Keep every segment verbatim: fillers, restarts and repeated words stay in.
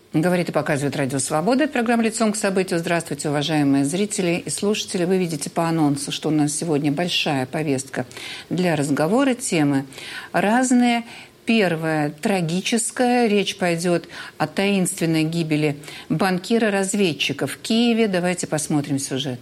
Говорит и показывает Радио Свобода. Это программа «Лицом к событию». Здравствуйте, уважаемые зрители и слушатели. Вы видите по анонсу, что у нас сегодня большая повестка для разговора. Темы разные. Первая – трагическая. Речь пойдет о таинственной гибели банкира-разведчика в Киеве. Давайте посмотрим сюжет.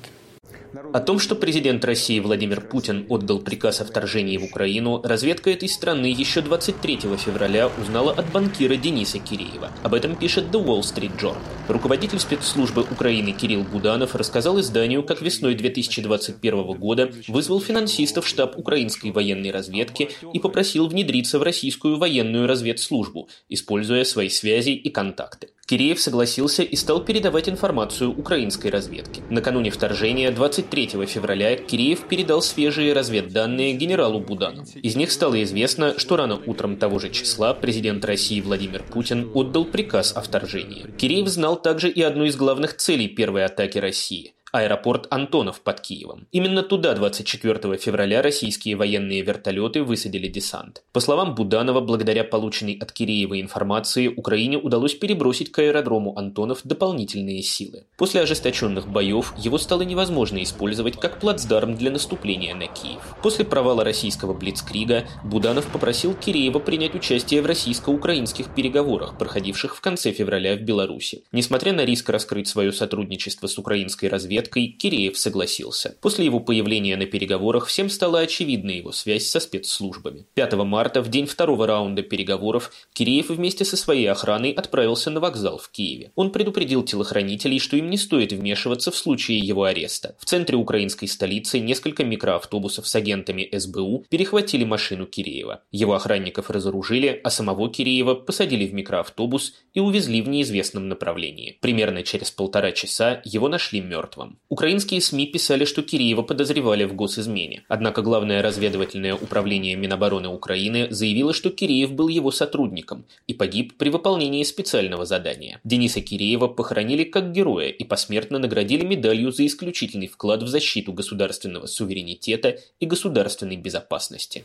О том, что президент России Владимир Путин отдал приказ о вторжении в Украину, разведка этой страны еще двадцать третьего февраля узнала от банкира Дениса Киреева. Об этом пишет The Wall Street Journal. Руководитель спецслужбы Украины Кирилл Буданов рассказал изданию, как весной две тысячи двадцать первого года вызвал финансистов в штаб украинской военной разведки и попросил внедриться в российскую военную разведслужбу, используя свои связи и контакты. Киреев согласился и стал передавать информацию украинской разведке. Накануне вторжения, двадцать третьего февраля, Киреев передал свежие разведданные генералу Буданову. Из них стало известно, что рано утром того же числа президент России Владимир Путин отдал приказ о вторжении. Киреев знал также и одну из главных целей первой атаки России – аэропорт Антонов под Киевом. Именно туда двадцать четвертого февраля российские военные вертолеты высадили десант. По словам Буданова, благодаря полученной от Киреева информации, Украине удалось перебросить к аэродрому Антонов дополнительные силы. После ожесточенных боев его стало невозможно использовать как плацдарм для наступления на Киев. После провала российского блицкрига Буданов попросил Киреева принять участие в российско-украинских переговорах, проходивших в конце февраля в Беларуси. Несмотря на риск раскрыть свое сотрудничество с украинской разведкой, Киреев согласился. После его появления на переговорах всем стала очевидна его связь со спецслужбами. пятого марта, в день второго раунда переговоров, Киреев вместе со своей охраной отправился на вокзал в Киеве. Он предупредил телохранителей, что им не стоит вмешиваться в случае его ареста. В центре украинской столицы несколько микроавтобусов с агентами эс бэ у перехватили машину Киреева. Его охранников разоружили, а самого Киреева посадили в микроавтобус и увезли в неизвестном направлении. Примерно через полтора часа его нашли мертвым. Украинские СМИ писали, что Киреева подозревали в госизмене. Однако Главное разведывательное управление Минобороны Украины заявило, что Киреев был его сотрудником и погиб при выполнении специального задания. Дениса Киреева похоронили как героя и посмертно наградили медалью за исключительный вклад в защиту государственного суверенитета и государственной безопасности.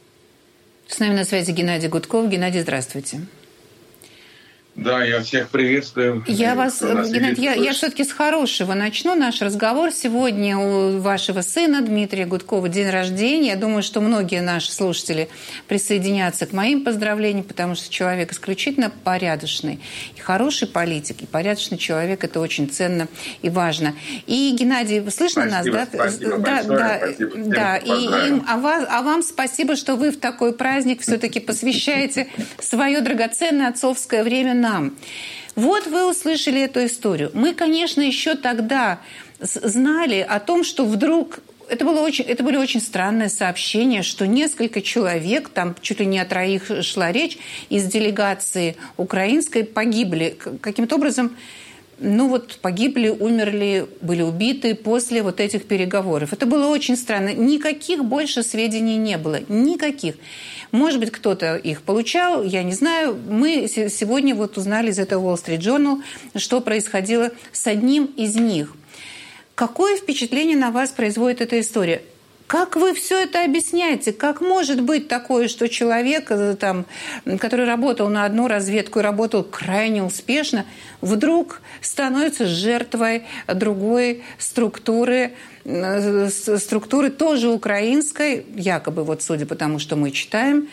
С нами на связи Геннадий Гудков. Геннадий, здравствуйте. Да, я всех приветствую. Я вас, Геннадий, я, я все-таки с хорошего начну наш разговор. Сегодня у вашего сына Дмитрия Гудкова день рождения. Я думаю, что многие наши слушатели присоединятся к моим поздравлениям, потому что человек исключительно порядочный. И хороший политик, и порядочный человек – это очень ценно и важно. И, Геннадий, слышно спасибо, нас, да? Спасибо да, большое, да, спасибо. да. И, и, а, вас, а вам спасибо, что вы в такой праздник все-таки посвящаете свое драгоценное отцовское время нам. Вот вы услышали эту историю. Мы, конечно, еще тогда знали о том, что вдруг... Это, было очень, это были очень странные сообщения, что несколько человек, там чуть ли не о троих шла речь, из делегации украинской погибли. Каким-то образом, ну вот погибли, умерли, были убиты после вот этих переговоров. Это было очень странно. Никаких больше сведений не было. Никаких. Может быть, кто-то их получал, я не знаю. Мы сегодня вот узнали из этого Wall Street Journal, что происходило с одним из них. Какое впечатление на вас производит эта история? Как вы все это объясняете? Как может быть такое, что человек, там, который работал на одну разведку и работал крайне успешно, вдруг становится жертвой другой структуры, структуры тоже украинской, якобы, вот судя по тому, что мы читаем?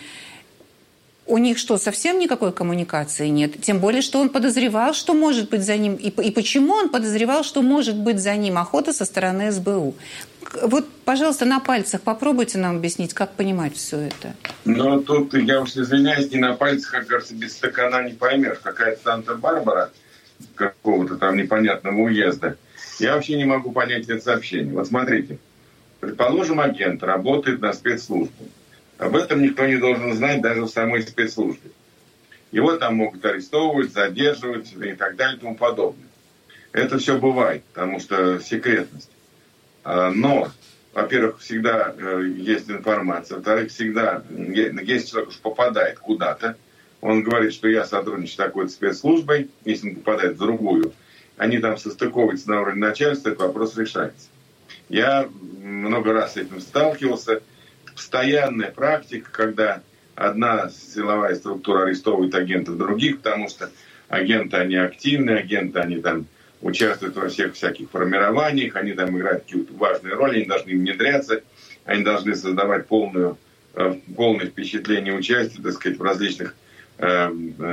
У них что, совсем никакой коммуникации нет? Тем более, что он подозревал, что может быть за ним. И, и почему он подозревал, что может быть за ним охота со стороны эс бэ у? Вот, пожалуйста, на пальцах попробуйте нам объяснить, как понимать все это. Ну, тут, я уж извиняюсь, не на пальцах, как говорится, без стакана не поймешь. Какая-то Санта-Барбара какого-то там непонятного уезда. Я вообще не могу понять это сообщение. Вот смотрите. Предположим, агент работает на спецслужбу. Об этом никто не должен знать даже в самой спецслужбе. Его там могут арестовывать, задерживать и так далее и тому подобное. Это все бывает, потому что секретность. Но, во-первых, всегда есть информация. Во-вторых, всегда, если человек уж попадает куда-то, он говорит, что я сотрудничаю с такой-то спецслужбой, если он попадает в другую, они там состыковываются на уровне начальства, этот вопрос решается. Я много раз с этим сталкивался. Постоянная практика, когда одна силовая структура арестовывает агентов других, потому что агенты, они активные, агенты, они там участвуют во всех всяких формированиях, они там играют какие-то важные роли, они должны внедряться, они должны создавать полную, полное впечатление участия, так сказать, в различных э,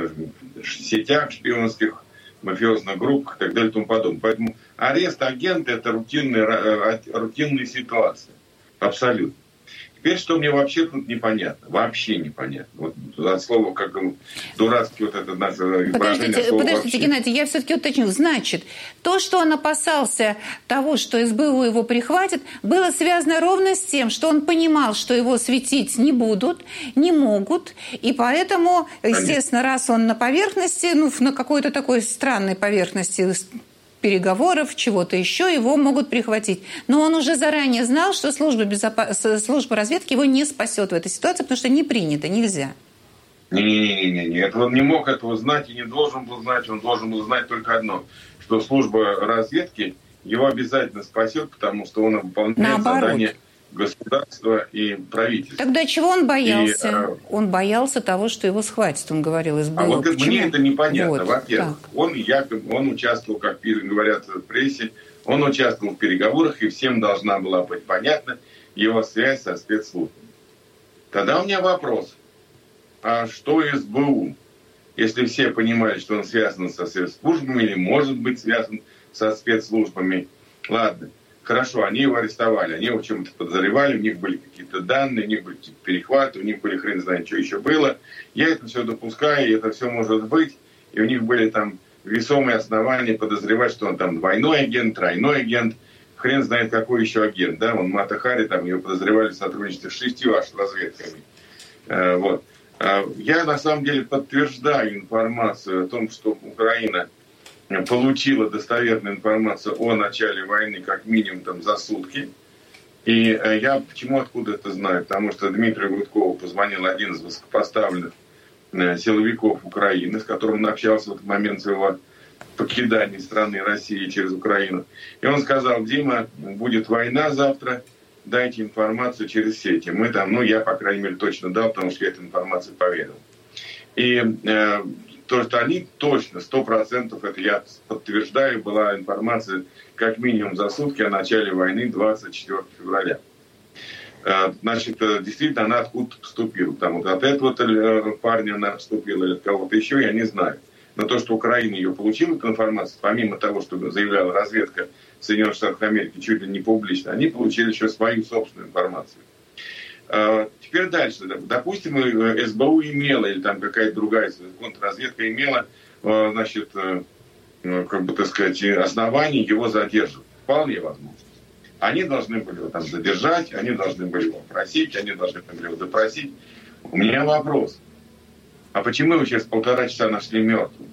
сетях шпионских, мафиозных группах и так далее и тому подобное. Поэтому арест агента – это рутинная, рутинная ситуация. Абсолютно. Теперь, что мне вообще тут непонятно? Вообще непонятно. Вот от слова, как дурацкий вот это наше выражение. Подождите, подождите, вообще. Геннадий, я все-таки уточню. Значит, то, что он опасался того, что эс бэ у его прихватит, было связано ровно с тем, что он понимал, что его светить не будут, не могут, и поэтому, естественно, раз он на поверхности, ну, на какой-то такой странной поверхности переговоров, чего-то еще, его могут прихватить. Но он уже заранее знал, что служба, безопа... служба разведки его не спасет в этой ситуации, потому что не принято, нельзя. Не-не-не, это он не мог этого знать и не должен был знать. Он должен был знать только одно, что служба разведки его обязательно спасет, потому что он выполняет Наоборот. задание государства и правительства. Тогда чего он боялся? И, э... Он боялся того, что его схватят, он говорил, эс бэ у. А вот Почему? мне это непонятно. Вот. Во-первых, так. он якобы, он участвовал, как говорят в прессе, он участвовал в переговорах, и всем должна была быть понятна его связь со спецслужбами. Тогда у меня вопрос. А что эс бэ у? Если все понимали, что он связан со спецслужбами или может быть связан со спецслужбами, ладно. Хорошо, они его арестовали, они его в чем-то подозревали, у них были какие-то данные, у них были какие-то перехваты, у них были хрен знает, что еще было. Я это все допускаю, и это все может быть. И у них были там весомые основания подозревать, что он там двойной агент, тройной агент, хрен знает какой еще агент. Да? Он Мата Хари, там его подозревали в сотрудничестве с шестью аж разведками. А, вот. а, я на самом деле подтверждаю информацию о том, что Украина получила достоверную информацию о начале войны как минимум там, за сутки. И э, я почему откуда это знаю? Потому что Дмитрию Гудкову позвонил один из высокопоставленных э, силовиков Украины, с которым он общался в этот момент своего покидания страны России через Украину. И он сказал: Дима, будет война завтра, дайте информацию через сети. Мы там, ну я, по крайней мере, точно дал, потому что я эту информацию поверил. И э, то, что они точно, сто процентов, это я подтверждаю, была информация как минимум за сутки о начале войны двадцать четвёртого февраля. Значит, действительно, она откуда-то поступила. Там вот от этого парня она поступила или от кого-то еще, я не знаю. Но то, что Украина ее получила, эту информацию, помимо того, что заявляла разведка Соединенных Штатов Америки чуть ли не публично, они получили еще свою собственную информацию. Теперь дальше. Допустим, эс бэ у имела, или там какая-то другая контрразведка имела, значит, как бы, так сказать, оснований его задерживать. Вполне возможно. Они должны были его там задержать, они должны были его просить, они должны были его допросить. У меня вопрос. А почему его через полтора часа нашли мертвым?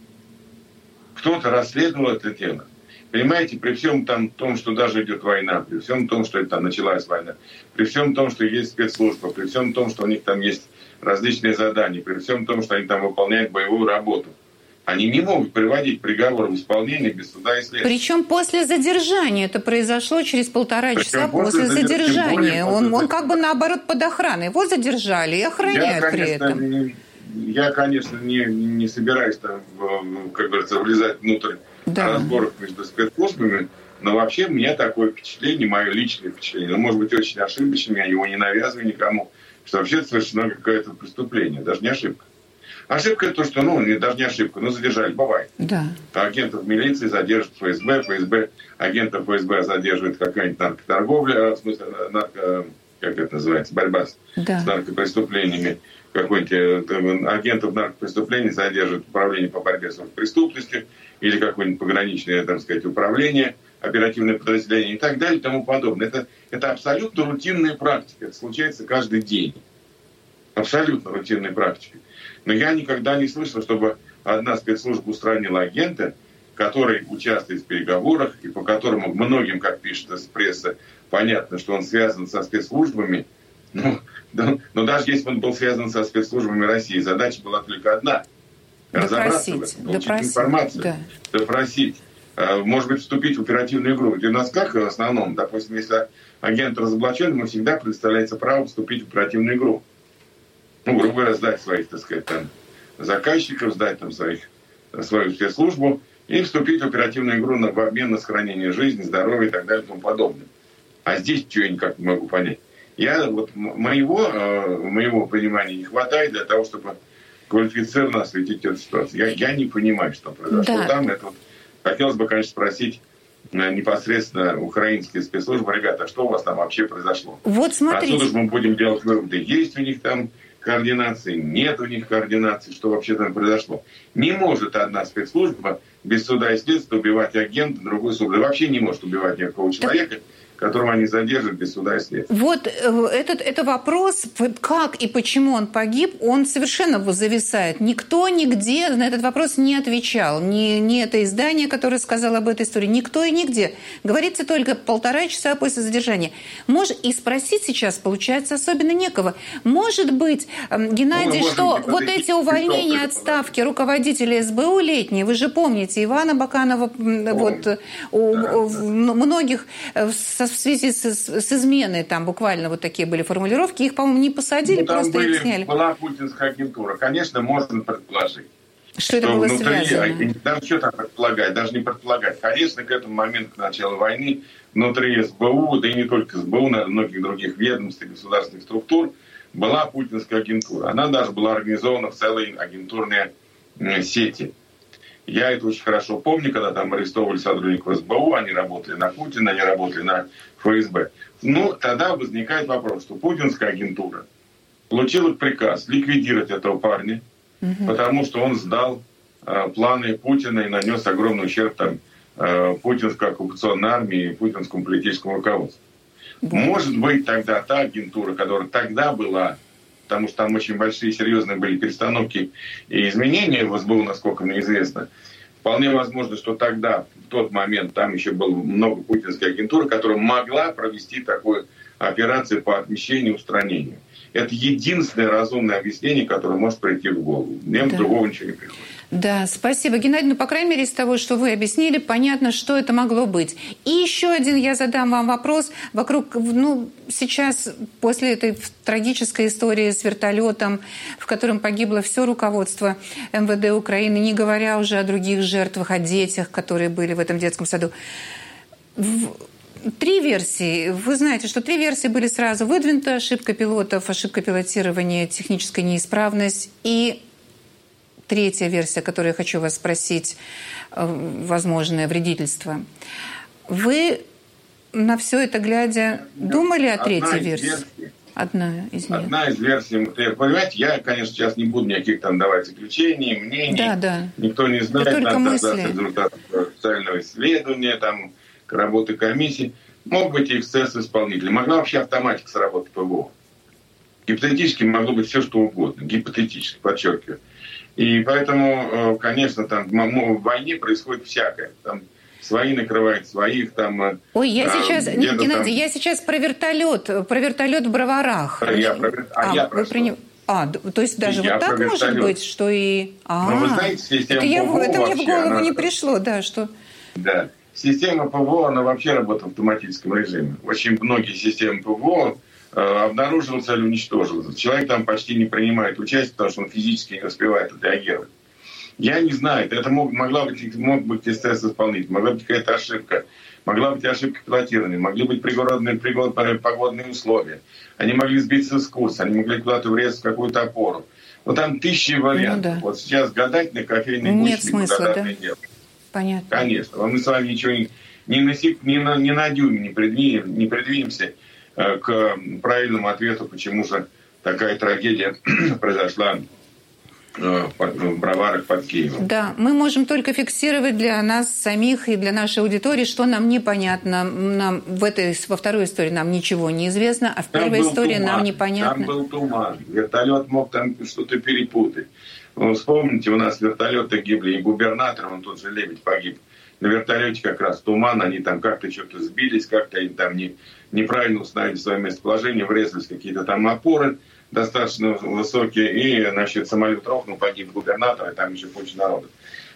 Кто-то расследовал это дело. Понимаете, при всем там, том, что даже идет война, при всем том, что там началась война, при всем том, что есть спецслужба, при всем том, что у них там есть различные задания, при всем том, что они там выполняют боевую работу, они не могут приводить приговор в исполнение без суда и следствия. Причем после задержания. Это произошло через полтора Причем часа после после задержания. более, он, после он как бы наоборот под охраной. Его задержали и охраняют я, при конечно, этом. Не, я, конечно, не, не собираюсь там, как говорится, влезать внутрь да. разборок между спецслужбами, но вообще у меня такое впечатление, мое личное впечатление, но может быть очень ошибочным, я его не навязываю никому, что вообще совершено какое-то преступление, даже не ошибка. Ошибка это то, что, ну, не, даже не ошибка, но задержали, бывает. Да. Агентов милиции задерживают эф эс бэ, эф эс бэ, агентов эф эс бэ задерживает какая-нибудь наркоторговля, в смысле, нарко, как это называется, борьба с, да. с наркопреступлениями. Какой-нибудь агентов наркопреступлений задерживает управление по борьбе с преступностью или какое-нибудь пограничное, так сказать, управление, оперативное подразделение и так далее и тому подобное. Это, это абсолютно рутинная практика. Это случается каждый день. Абсолютно рутинная практика. Но я никогда не слышал, чтобы одна спецслужба устранила агента, который участвует в переговорах и по которому многим, как пишет пресса, понятно, что он связан со спецслужбами. Ну, да, но даже если он был связан со спецслужбами России, задача была только одна. Разобраться в этом, получить допросить, информацию, да. допросить. Может быть, вступить в оперативную игру. И у нас как в основном, допустим, если агент разоблачен, ему всегда предоставляется право вступить в оперативную игру. Ну, грубо говоря, сдать своих, так сказать, там, заказчиков, сдать там своих свою спецслужбу и вступить в оперативную игру на, в обмен на сохранение жизни, здоровья и так далее и тому подобное. А здесь что я никак не могу понять. Я, вот, моего, моего понимания не хватает для того, чтобы квалифицированно осветить эту ситуацию. Я, я не понимаю, что произошло да. там. Это вот, хотелось бы, конечно, спросить непосредственно украинские спецслужбы: ребята, что у вас там вообще произошло? Вот смотрите. Отсюда же мы будем делать выводы. Есть у них там координации, нет у них координации, что вообще там произошло. Не может одна спецслужба без суда и следствия убивать агента другой службы. Вообще не может убивать никакого человека, которого они задержат без суда и следствия. Вот этот, это вопрос, как и почему он погиб, он совершенно зависает. Никто нигде на этот вопрос не отвечал. Ни, ни это издание, которое сказало об этой истории, никто и нигде. Говорится только полтора часа после задержания. Может, и спросить сейчас, получается, особенно некого. Может быть, Геннадий, ну, что вот эти увольнения, отставки руководителей эс бэ у летние, вы же помните, Ивана Баканова, Помню. вот у, да, у да. многих в связи с, с изменой, там буквально вот такие были формулировки, их, по-моему, не посадили, ну, просто были, их сняли. Была путинская агентура. Конечно, можно предположить. Что, что это было внутри, связано? Да, что там предполагать, даже не предполагать. Конечно, к этому моменту, к началу войны, внутри эс бэ у, да и не только эс бэ у, на многих других ведомств и государственных структур, была путинская агентура. Она даже была организована в целые агентурные сети. Я это очень хорошо помню, когда там арестовывали сотрудников эс бэ у, они работали на Путина, они работали на эф эс бэ. Ну, тогда возникает вопрос, что путинская агентура получила приказ ликвидировать этого парня, угу. потому что он сдал э, планы Путина и нанес огромный ущерб там, э, путинской оккупационной армии и путинскому политическому руководству. Да. Может быть, тогда та агентура, которая тогда была, потому что там очень большие, серьезные были перестановки и изменения в эс бэ у, насколько мне известно. Вполне возможно, что тогда, в тот момент, там еще было много путинской агентуры, которая могла провести такую операцию по отмещению и устранению. Это единственное разумное объяснение, которое может прийти в голову. Мне да. другого ничего не приходит. Да, спасибо, Геннадий. Ну, по крайней мере, из того, что вы объяснили, понятно, что это могло быть. И еще один я задам вам вопрос. Вокруг, ну, сейчас, после этой трагической истории с вертолетом, в котором погибло все руководство эм вэ дэ Украины, не говоря уже о других жертвах, о детях, которые были в этом детском саду. Три версии. Вы знаете, что три версии были сразу выдвинуты. Ошибка пилотов, ошибка пилотирования, техническая неисправность и... Третья версия, которую я хочу вас спросить, возможное вредительство. Вы на все это глядя думали о третьей версии? версий. Одна из них. Одна из версий. Понимаете, я, конечно, сейчас не буду никаких там давать заключений, мнений. Да, да. Никто не знает. Это только мысли. Результаты специального исследования, там, работы комиссии. Мог быть и эксцесс исполнителя. Могла вообще автоматика сработать пэ вэ о. Гипотетически могло быть все, что угодно. Гипотетически, подчеркиваю. И поэтому, конечно, там в войне происходит всякое. Там свои накрывают своих, там... Ой, я сейчас, а, Геннадий, там... я сейчас про вертолет, про вертолет в Броварах. Я про... А, а я про при... а, то есть даже я вот так может быть, что и... А, ну, вы знаете, система это, я, пэ вэ о это мне вообще, в голову она... не пришло, да, что... Да, система пэ вэ о, она вообще работает в автоматическом режиме. Очень многие системы пэ вэ о обнаруживался или уничтожился. Человек там почти не принимает участие, потому что он физически не успевает отреагировать. Я не знаю, это мог, могла быть, мог быть эксцесс-исполнитель, могла быть какая-то ошибка, могла быть ошибка пилотирования, могли быть пригодные, пригодные погодные условия. Они могли сбиться с курса, они могли куда-то врезаться в какую-то опору. Вот там тысячи вариантов. Ну, да. Вот сейчас гадать на кофейной гуще нет смысла, да? Нет. Понятно. Конечно. Мы с вами ничего не, не, на, не, на, не на дюйм не, предвинем, не предвинемся к правильному ответу, почему же такая трагедия произошла в Броварах под Киевом. Да, мы можем только фиксировать для нас самих и для нашей аудитории, что нам непонятно. Нам в этой, во второй истории нам ничего не известно, а в там первой истории туман, нам непонятно. Там был туман. Вертолет мог там что-то перепутать. Ну, вспомните, у нас вертолеты гибли, и губернатор, он тут же Лебедь погиб. На вертолете как раз туман, они там как-то что-то сбились, как-то они там не, неправильно установили свое местоположение, врезались в какие-то там опоры достаточно высокие, и, значит, самолет рухнул, погиб губернатор, и там еще куча народу.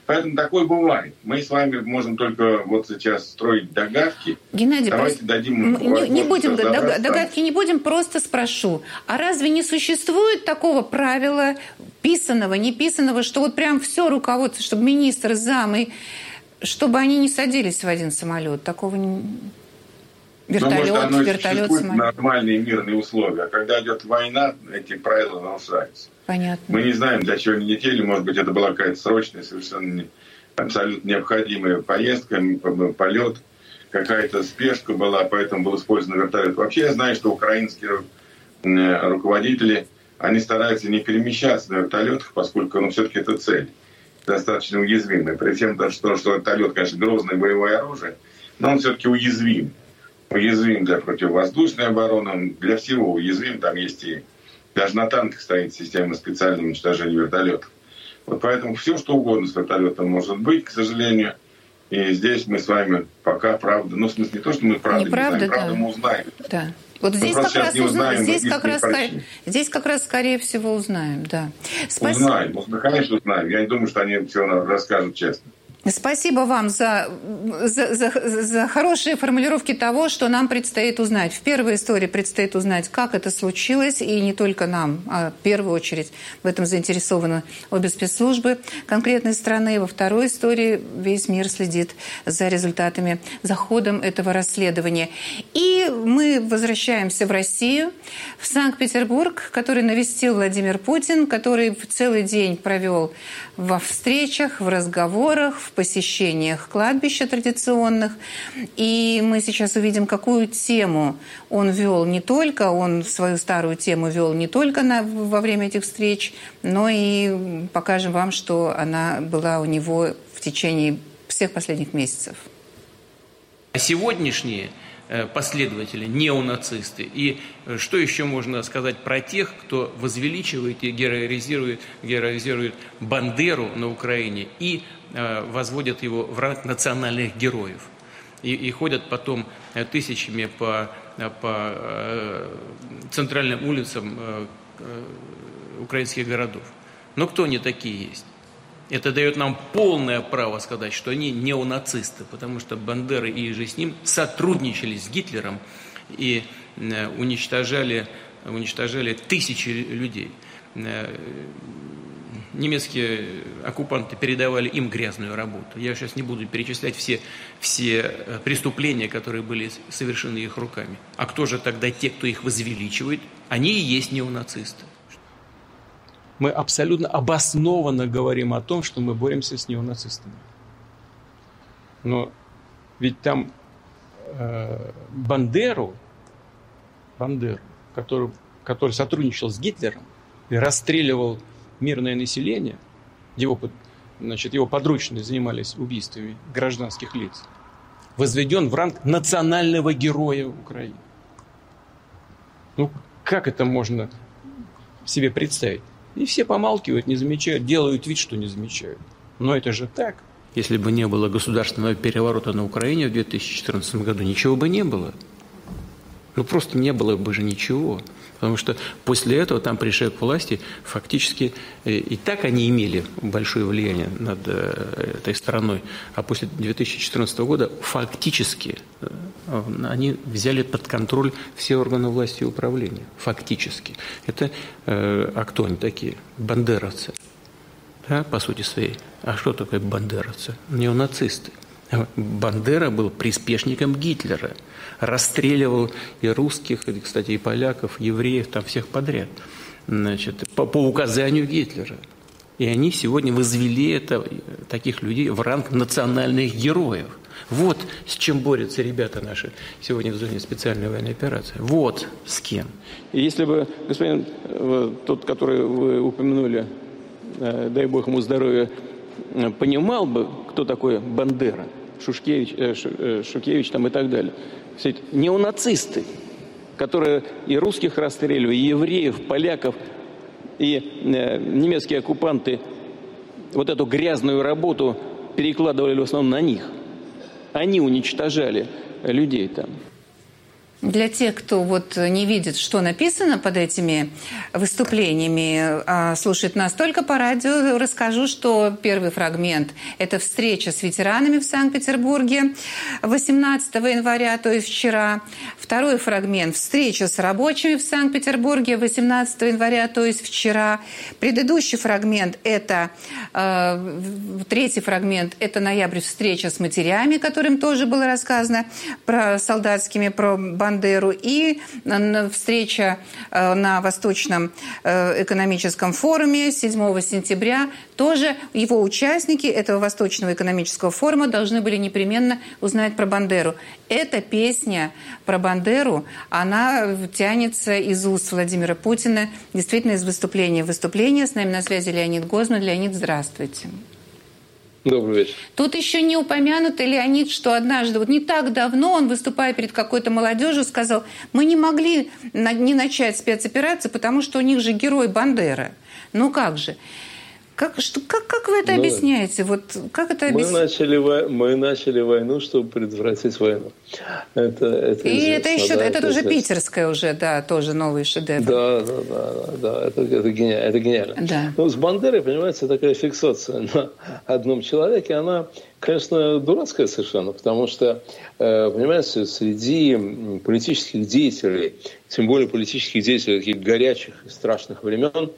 Поэтому такое бывает. Мы с вами можем только вот сейчас строить догадки. Геннадий, давайте просто... дадим не, не будем догадки, не будем, просто спрошу. А разве не существует такого правила, писанного, неписанного, что вот прям все руководство, чтобы министр, замы, чтобы они не садились в один самолет? Такого не... Вертолет, ну, может, оно вертолет, самолет. Нормальные мирные условия. А когда идет война, эти правила нарушаются. Понятно. Мы не знаем, для чего они летели. Может быть, это была какая-то срочная, совершенно абсолютно необходимая поездка, полет. Какая-то спешка была, поэтому был использован вертолет. Вообще, я знаю, что украинские руководители, они стараются не перемещаться на вертолетах, поскольку, ну, все-таки это цель достаточно уязвимая. При всем, что, что вертолет, конечно, грозное боевое оружие, но он все-таки уязвим. Уязвим для противовоздушной обороны, для всего уязвим. Там есть и даже на танках стоит система специального уничтожения вертолетов. Вот поэтому все, что угодно с вертолетом может быть, к сожалению. И здесь мы с вами пока, правда, ну, в смысле, не то, что мы правда не правда, знаем, правда да. мы узнаем. Да. Вот здесь как, раз узнаем, здесь, как раз, здесь как раз, скорее всего, узнаем, да. Спасибо. Узнаем, мы, конечно, узнаем. Я не думаю, что они все расскажут честно. Спасибо вам за, за, за, за хорошие формулировки того, что нам предстоит узнать. В первой истории предстоит узнать, как это случилось, и не только нам, а в первую очередь в этом заинтересованы обе спецслужбы конкретной страны. Во второй истории весь мир следит за результатами, за ходом этого расследования. И мы возвращаемся в Россию, в Санкт-Петербург, который навестил Владимир Путин, который целый день провел во встречах, в разговорах, в посещениях кладбища традиционных. И мы сейчас увидим, какую тему он вел не только, он свою старую тему вел не только на, во время этих встреч, но и покажем вам, что она была у него в течение всех последних месяцев. Сегодняшние последователи, неонацисты. И что еще можно сказать про тех, кто возвеличивает и героизирует, героизирует Бандеру на Украине и э, возводят его в ранг национальных героев. И, и ходят потом тысячами по, по э, центральным улицам э, э, украинских городов. Но кто они такие есть? Это дает нам полное право сказать, что они неонацисты, потому что Бандера и же с ним сотрудничали с Гитлером и уничтожали, уничтожали тысячи людей. Немецкие оккупанты передавали им грязную работу. Я сейчас не буду перечислять все, все преступления, которые были совершены их руками. А кто же тогда те, кто их возвеличивает? Они и есть неонацисты. Мы абсолютно обоснованно говорим о том, что мы боремся с неонацистами. Но ведь там э, Бандеру, Бандеру, который, который сотрудничал с Гитлером и расстреливал мирное население, его, значит, его подручные занимались убийствами гражданских лиц, возведен в ранг национального героя Украины. Ну, как это можно себе представить? И все помалкивают, не замечают, делают вид, что не замечают. Но это же так. Если бы не было государственного переворота на Украине в две тысячи четырнадцатом году, ничего бы не было. Ну, просто не было бы же ничего. Потому что после этого там пришли к власти фактически, и так они имели большое влияние над этой страной, а после две тысячи четырнадцатого года фактически они взяли под контроль все органы власти и управления. Фактически. Это, а кто они такие? Бандеровцы. Да, по сути своей. А что такое бандеровцы? Неонацисты. Бандера был приспешником Гитлера. Расстреливал и русских, и, кстати, и поляков, евреев, там всех подряд. Значит, по, по указанию Гитлера. И они сегодня возвели это, таких людей в ранг национальных героев. Вот с чем борются ребята наши сегодня в зоне специальной военной операции. Вот с кем. И если бы господин, тот, который вы упомянули, дай бог ему здоровья, понимал бы, кто такой Бандера, Шушкевич, Шухевич там и так далее. Все эти неонацисты, которые и русских расстреливали, и евреев, поляков, и э, немецкие оккупанты вот эту грязную работу перекладывали в основном на них. Они уничтожали людей там. Для тех, кто вот не видит, что написано под этими выступлениями, а слушает нас только по радио, расскажу, что первый фрагмент – это встреча с ветеранами в Санкт-Петербурге восемнадцатого января, то есть вчера. Второй фрагмент – встреча с рабочими в Санкт-Петербурге восемнадцатого января, то есть вчера. Предыдущий фрагмент – это э, третий фрагмент – это ноябрь, встреча с матерями, которым тоже было рассказано про солдатскими, про Бандеру, и встреча на Восточном экономическом форуме седьмого сентября. Тоже его участники этого Восточного экономического форума должны были непременно узнать про Бандеру. Эта песня про Бандеру, она тянется из уст Владимира Путина, действительно из выступления в выступление. С нами на связи Леонид Гозман. Леонид, здравствуйте. Добрый вечер. Тут еще не упомянутый Леонид, что однажды, вот не так давно, он, выступая перед какой-то молодежью, сказал: мы не могли не начать спецоперацию, потому что у них же герой Бандера. Ну как же? Как, что, как, как вы это ну, объясняете? Вот, как это мы, объяс... начали, мы начали войну, чтобы предотвратить войну. Это, это И это еще, да, это, это уже известно. питерская уже, да, тоже новый шедевр. Да, да, да, да, да это, это гениально. Это гениально. Да. Ну, с Бандерой, понимаете, такая фиксация на одном человеке, она, конечно, дурацкая совершенно, потому что, понимаете, среди политических деятелей, тем более политических деятелей таких горячих и страшных времен,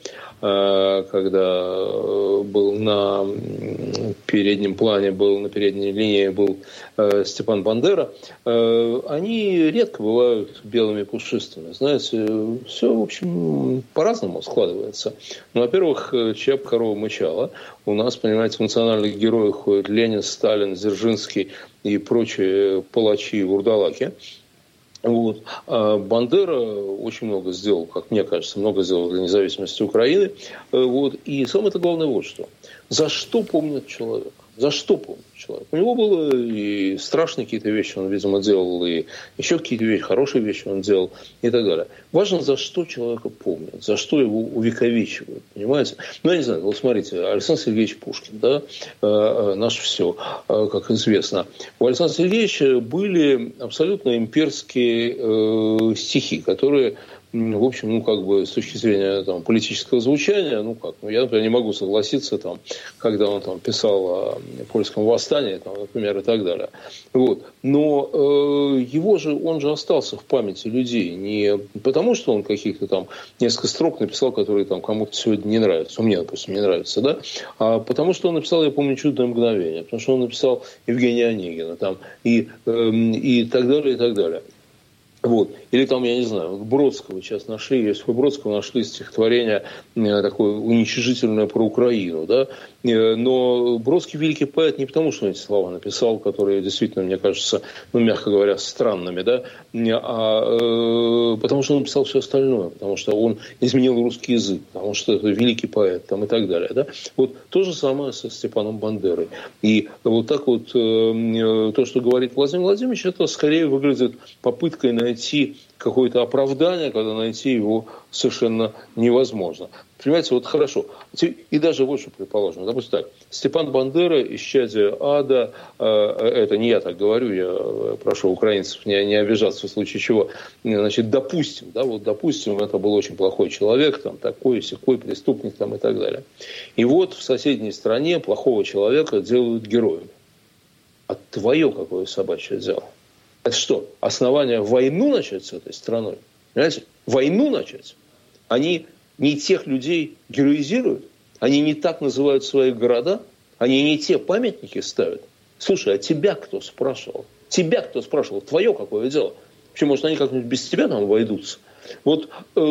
когда был на переднем плане, был на передней линии был Степан Бандера, они редко бывают белыми пушистыми. Знаете, все, в общем, по-разному складывается. Ну, во-первых, чья бы корова мычала. У нас, понимаете, в национальных героях ходят Ленин, Сталин, Дзержинский и прочие палачи и вурдалаки. Вот. А Бандера очень много сделал, как мне кажется, много сделал для независимости Украины. Вот. И самое-то главное вот что. За что помнит человек? За что помнит человек? У него было и страшные какие-то вещи он, видимо, делал, и еще какие-то вещи, хорошие вещи он делал, и так далее. Важно, за что человека помнят, за что его увековечивают, понимаете? Ну, я не знаю, вот смотрите, Александр Сергеевич Пушкин, да, э, наше все, э, как известно. У Александра Сергеевича были абсолютно имперские э, стихи, которые... В общем, ну, как бы, с точки зрения там, политического звучания, ну, как, ну, я, например, не могу согласиться, там, когда он там писал о польском восстании, там, например, и так далее. Вот. Но э, его же, он же остался в памяти людей не потому, что он каких-то там несколько строк написал, которые там кому-то сегодня не нравятся, мне, допустим, не нравятся, да, а потому что он написал, я помню, «Чудное мгновение», потому что он написал Евгения Онегина, там, и, э, и так далее, и так далее. Вот. Или там, я не знаю, Бродского сейчас нашли, если у Бродского нашли стихотворение такое уничижительное про Украину, да, но Бродский великий поэт не потому, что он эти слова написал, которые действительно, мне кажется, ну, мягко говоря, странными, да, а потому что он написал все остальное, потому что он изменил русский язык, потому что это великий поэт, там, и так далее, да. Вот то же самое со Степаном Бандерой. И вот так вот то, что говорит Владимир Владимирович, это скорее выглядит попыткой найти какое-то оправдание, когда найти его совершенно невозможно. Понимаете, вот хорошо. И даже вот что предположим. Допустим так. Степан Бандера, исчадие ада, это не я так говорю, я прошу украинцев не, не обижаться в случае чего. Значит, допустим, да, вот допустим, это был очень плохой человек, там, такой, сякой преступник там, и так далее. И вот в соседней стране плохого человека делают героем. А твое какое собачье дело? Это что, основание войну начать с этой страной? Понимаете? Войну начать? Они не тех людей героизируют? Они не так называют свои города? Они не те памятники ставят? Слушай, а тебя кто спрашивал? Тебя кто спрашивал? Твое какое дело? Вообще, может, они как-нибудь без тебя там обойдутся? Вот э,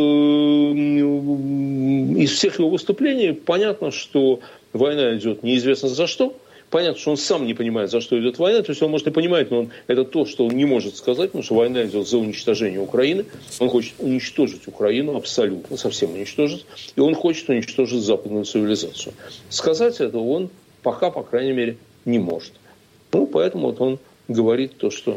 из всех его выступлений понятно, что война идет неизвестно за что. Понятно, что он сам не понимает, за что идет война. То есть он, может, и понимает, но он, это то, что он не может сказать, потому что война идет за уничтожение Украины. Он хочет уничтожить Украину абсолютно, совсем уничтожить. И он хочет уничтожить западную цивилизацию. Сказать это он пока, по крайней мере, не может. Ну, поэтому вот он говорит то, что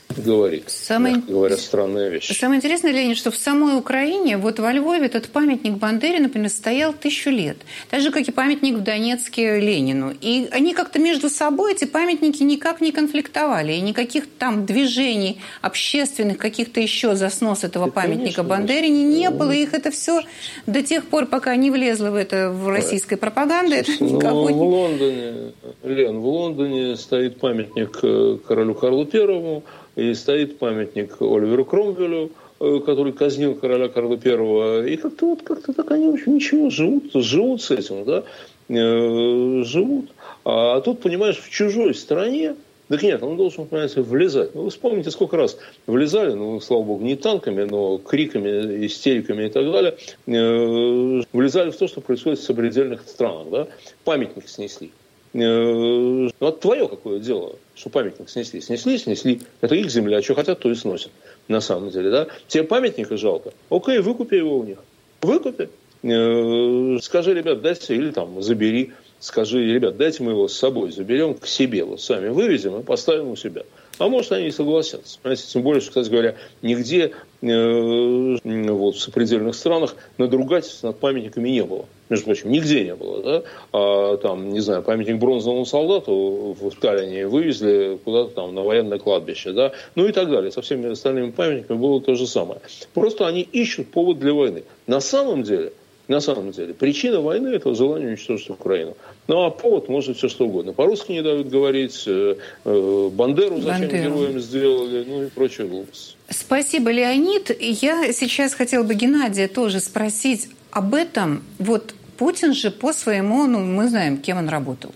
говорит. Самое, говоря, странная вещь. Самое интересное, Леонид, что в самой Украине, вот во Львове, этот памятник Бандере, например, стоял тысячу лет. Так же, как и памятник в Донецке Ленину. И они как-то между собой, эти памятники, никак не конфликтовали. И никаких там движений общественных, каких-то еще за снос этого и, памятника конечно, Бандере не, не было. И их это все до тех пор, пока не влезло в это в российской пропаганде, это никого ну, не... В Лондоне, Лен, в Лондоне стоит памятник королю Карлу Первому, и стоит памятник Оливеру Кромвелю, который казнил короля Карла Первого. И как-то вот как-то так они очень ничего живут, живут с этим, да, живут. А тут, понимаешь, в чужой стране, так нет, он должен, понимаете, влезать. Ну, вы вспомните, сколько раз влезали, ну, слава богу, не танками, но криками, истериками и так далее, влезали в то, что происходит в сопредельных странах, да, памятник снесли. Ну, а твое какое дело, что памятник снесли? Снесли, снесли. Это их земля, что хотят, то и сносят. На самом деле, да? Тебе памятника жалко? Окей, выкупи его у них. Выкупи. Скажи, ребят, дайте, или там забери. Скажи, ребят, дайте мы его с собой заберем к себе, вот сами вывезем и поставим у себя. А может, они и согласятся. Понимаете, тем более, что, кстати говоря, нигде э, вот, в сопредельных странах надругательств над памятниками не было. Между прочим, нигде не было. Да? А там, не знаю, памятник бронзовому солдату в Таллине вывезли куда-то там на военное кладбище. Да? Ну и так далее. Со всеми остальными памятниками было то же самое. Просто они ищут повод для войны. На самом деле, на самом деле, причина войны – это желание уничтожить Украину. Ну, а повод может все что угодно. По-русски не дают говорить, э, э, Бандеру зачем Бандеру. героем сделали, ну и прочее глупость. Спасибо, Леонид. Я сейчас хотела бы Геннадия тоже спросить об этом. Вот Путин же по своему, ну, мы знаем, кем он работал.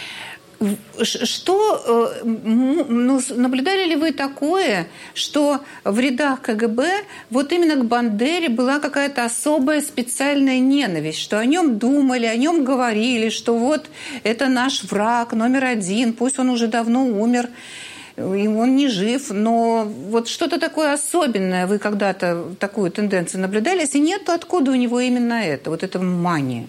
Что, ну, наблюдали ли вы такое, что в рядах ка гэ бэ вот именно к Бандере была какая-то особая специальная ненависть, что о нем думали, о нем говорили, что вот это наш враг номер один, пусть он уже давно умер, и он не жив, но вот что-то такое особенное, вы когда-то такую тенденцию наблюдали? Если нет, то откуда у него именно это, вот эта мания?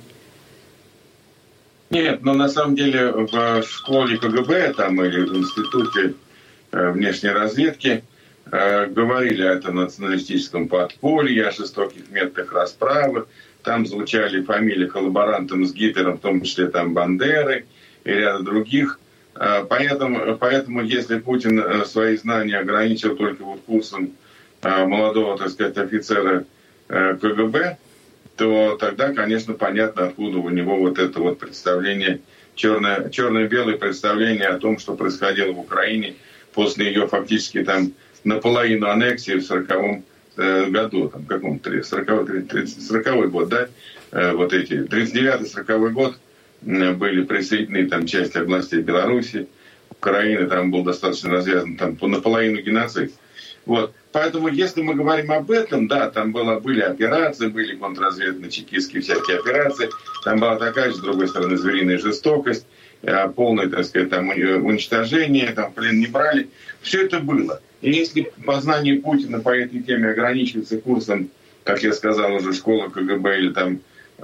Нет, но на самом деле в школе ка гэ бэ там, или в институте э, внешней разведки э, говорили о этом националистическом подполье, о жестоких методах расправы. Там звучали фамилии коллаборантов с Гитлером, в том числе там Бандеры и ряд других. Э, поэтому, поэтому если Путин э, свои знания ограничил только вот курсом э, молодого, так сказать, офицера э, ка гэ бэ, то тогда, конечно, понятно, откуда у него вот это вот представление, черное, черно-белое представление о том, что происходило в Украине после ее фактически там наполовину аннексии в сороковом году, там, каком сороковой год, да, вот эти, тридцать девятый сороковой год были присоединены там части областей Беларуси, Украины, там был достаточно развязан там наполовину геноцид. Вот. Поэтому, если мы говорим об этом, да, там было, были операции, были контрразведно-чекистские всякие операции, там была такая же, с другой стороны, звериная жестокость, полное, так сказать, там, уничтожение, там, плен не брали. Все это было. И если познание Путина по этой теме ограничивается курсом, как я сказал уже, школа ка гэ бэ или там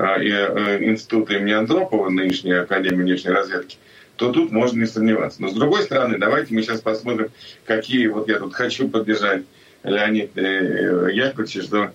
институт имени Андропова, нынешняя Академия внешней разведки, то тут можно не сомневаться. Но с другой стороны, давайте мы сейчас посмотрим, какие, вот я тут хочу поддержать Леонид Яковлевич, что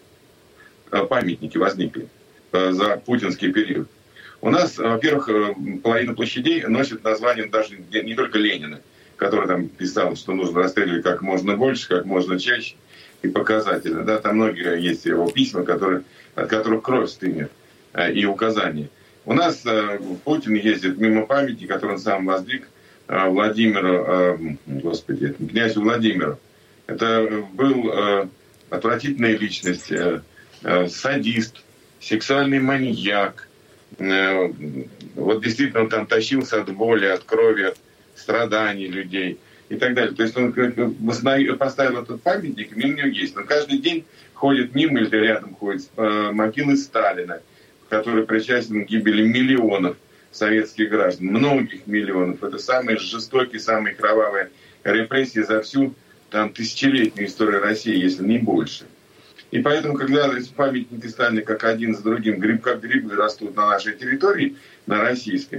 памятники возникли за путинский период. У нас, во-первых, половина площадей носит название даже не только Ленина, который там писал, что нужно расстреливать как можно больше, как можно чаще и показательно. Да, там многие есть его письма, которые, от которых кровь стынет, и указания. У нас э, Путин ездит мимо памятника, который он сам воздвиг э, Владимиру, э, господи, князю Владимиру. Это был э, отвратительная личность, э, э, садист, сексуальный маньяк. Э, вот действительно он там тащился от боли, от крови, от страданий людей и так далее. То есть он поставил этот памятник, мимо него есть. Он каждый день ходит мимо или рядом ходит э, могилы Сталина, который причастен к гибели миллионов советских граждан, многих миллионов. Это самые жестокие, самые кровавые репрессии за всю там, тысячелетнюю историю России, если не больше. И поэтому, когда эти памятники Сталина как один за другим, гриб как грибы растут на нашей территории, на российской,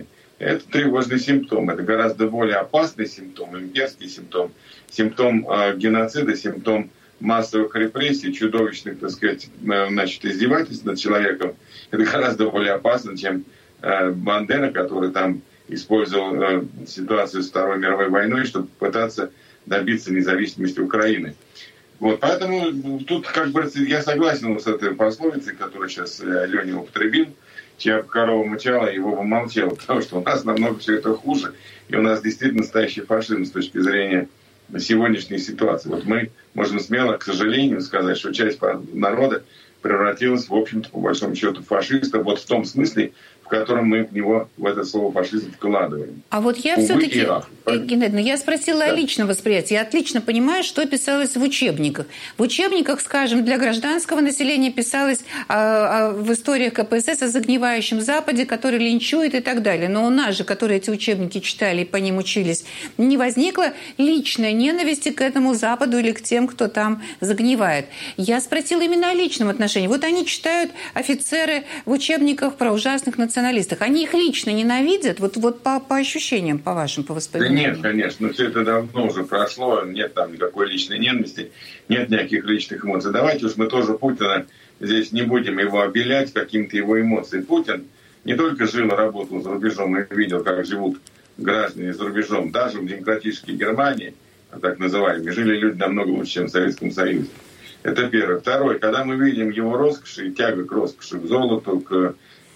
Это тревожный симптом. Это гораздо более опасный симптом, имперский симптом, симптом э, геноцида, симптом массовых репрессий, чудовищных, так сказать, значит, издевательств над человеком. Это гораздо более опасно, чем э, Бандера, который там использовал э, ситуацию с Второй мировой войной, чтобы пытаться добиться независимости Украины. Вот, поэтому тут, как бы, я согласен с этой пословицей, которую сейчас Леня употребил, чья корова мычала, его бы молчала, потому что у нас намного все это хуже, и у нас действительно настоящий фашизм с точки зрения сегодняшней ситуации. Вот мы можем смело, к сожалению, сказать, что часть народа превратилась, в общем-то, по большому счету, в фашиста, вот в том смысле, в котором мы в него, в это слово фашизм вкладываем. А вот я все-таки, Геннадий, я спросила да. о личном восприятии. Я отлично понимаю, что писалось в учебниках. В учебниках, скажем, для гражданского населения писалось а, а, в историях ка пэ эс эс о загнивающем Западе, который линчует и так далее. Но у нас же, которые эти учебники читали и по ним учились, не возникла личной ненависти к этому Западу или к тем, кто там загнивает. Я спросила именно о личном отношении. Вот они читают, офицеры, в учебниках про ужасных националистов. Они их лично ненавидят? Вот, вот по, по ощущениям, по вашим, по воспоминаниям. Да нет, конечно. Все это давно уже прошло. Нет там никакой личной ненависти. Нет никаких личных эмоций. Давайте уж мы тоже Путина здесь не будем его обелять какими-то его эмоциями. Путин не только жил и работал за рубежом и видел, как живут граждане за рубежом. Даже в демократической Германии, так называемой, жили люди намного лучше, чем в Советском Союзе. Это первое. Второе. Когда мы видим его роскошь и тягу к роскоши, к золоту, к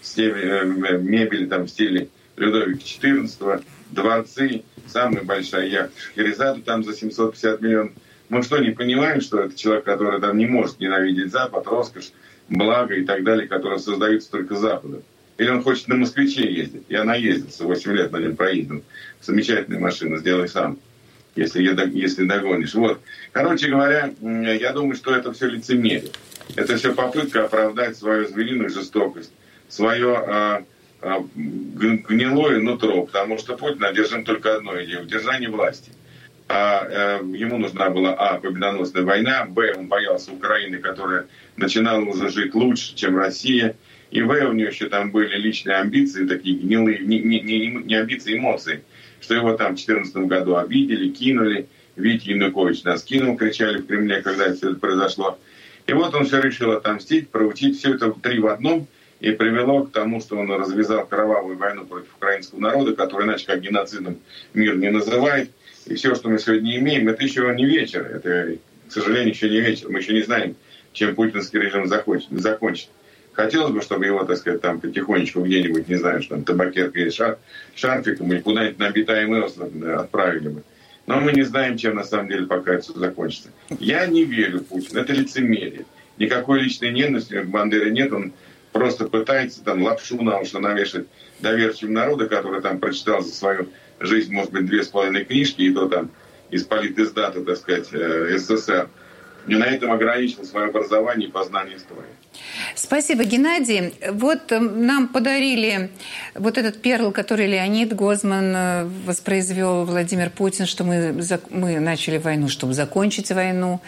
мебели там, в стиле Людовика четырнадцатого, дворцы, самая большая яхта Шахерезада там за семьсот пятьдесят миллионов. Мы что, не понимаем, что это человек, который там не может ненавидеть Запад, роскошь, благо и так далее, которые создаются только Западом? Или он хочет на «Москвиче» ездить? Я наездился, восемь лет на нем проездил. Замечательная машина, сделай сам, если, если догонишь. Вот. Короче говоря, я думаю, что это все лицемерие. Это все попытка оправдать свою звериную жестокость, свое а, а, гнилое нутро, потому что Путин одержим только одной идеей – удержание власти. А, а, ему нужна была, а, победоносная война, б, он боялся Украины, которая начинала уже жить лучше, чем Россия, и в, у него еще там были личные амбиции, такие гнилые, не, не, не, не амбиции, эмоции, что его там в две тысячи четырнадцатом году обидели, кинули, Витя Янукович нас кинул, кричали в Кремле, когда все это произошло. И вот он все решил отомстить, проучить, все это три в одном, и привело к тому, что он развязал кровавую войну против украинского народа, который иначе как геноцидом мир не называет. И все, что мы сегодня имеем, это еще не вечер. Это, к сожалению, еще не вечер. Мы еще не знаем, чем путинский режим закончит. Хотелось бы, чтобы его, так сказать, там потихонечку где-нибудь, не знаю, что там табакеркой или шар, шарфиком, или куда-нибудь на обитаемый остров отправили бы. Но мы не знаем, чем на самом деле пока это все закончится. Я не верю в Путина. Это лицемерие. Никакой личной ненависти к Бандере нет. Он просто пытается там лапшу на уши навешать доверчивым народу, который там прочитал за свою жизнь, может быть, две с половиной книжки, и то там из политиздата, так сказать, СССР. И на этом ограничил свое образование и познание истории. Спасибо, Геннадий. Вот нам подарили вот этот перл, который Леонид Гозман воспроизвел, Владимир Путин, что мы, мы начали войну, чтобы закончить войну.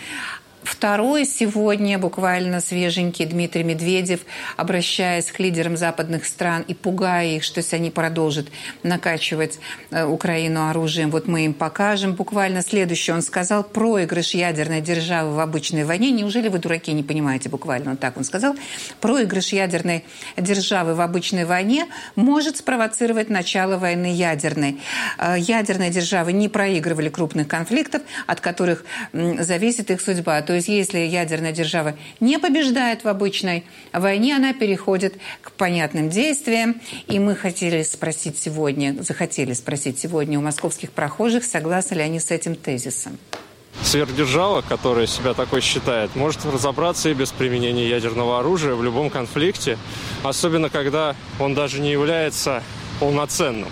Второй сегодня, буквально свеженький, Дмитрий Медведев, обращаясь к лидерам западных стран и пугая их, что если они продолжат накачивать Украину оружием, вот мы им покажем. Буквально следующее он сказал: проигрыш ядерной державы в обычной войне. Неужели вы, дураки, не понимаете? Буквально вот так он сказал. Проигрыш ядерной державы в обычной войне может спровоцировать начало войны ядерной. Ядерные державы не проигрывали крупных конфликтов, от которых зависит их судьба. То есть если ядерная держава не побеждает в обычной войне, она переходит к понятным действиям. И мы хотели спросить сегодня, захотели спросить сегодня у московских прохожих, согласны ли они с этим тезисом. Сверхдержава, которая себя такой считает, может разобраться и без применения ядерного оружия в любом конфликте, особенно когда он даже не является полноценным.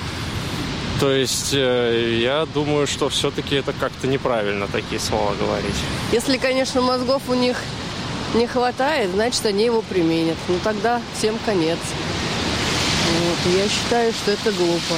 То есть э, я думаю, что все-таки это как-то неправильно такие слова говорить. Если, конечно, мозгов у них не хватает, значит, они его применят. Ну тогда всем конец. Вот. Я считаю, что это глупо.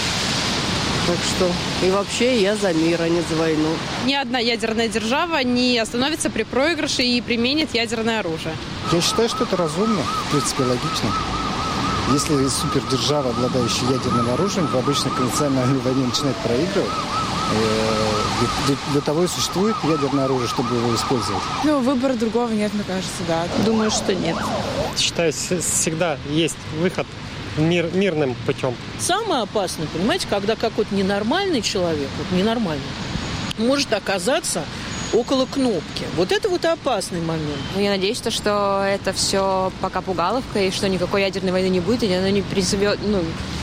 Так что и вообще я за мир, а не за войну. Ни одна ядерная держава не остановится при проигрыше и применит ядерное оружие. Я считаю, что это разумно, в принципе, логично. Если супердержава, обладающая ядерным оружием, в обычной конвенциональной войне начинает проигрывать, для, для того и существует ядерное оружие, чтобы его использовать. Ну, выбора другого нет, мне кажется, да. Думаю, что нет. Считаю, всегда есть выход мир, мирным путем. Самое опасное, понимаете, когда какой-то ненормальный человек, вот ненормальный, может оказаться около кнопки. Вот это вот опасный момент. Ну, я надеюсь, что это все пока пугаловка, и что никакой ядерной войны не будет, и она не призовет, ну,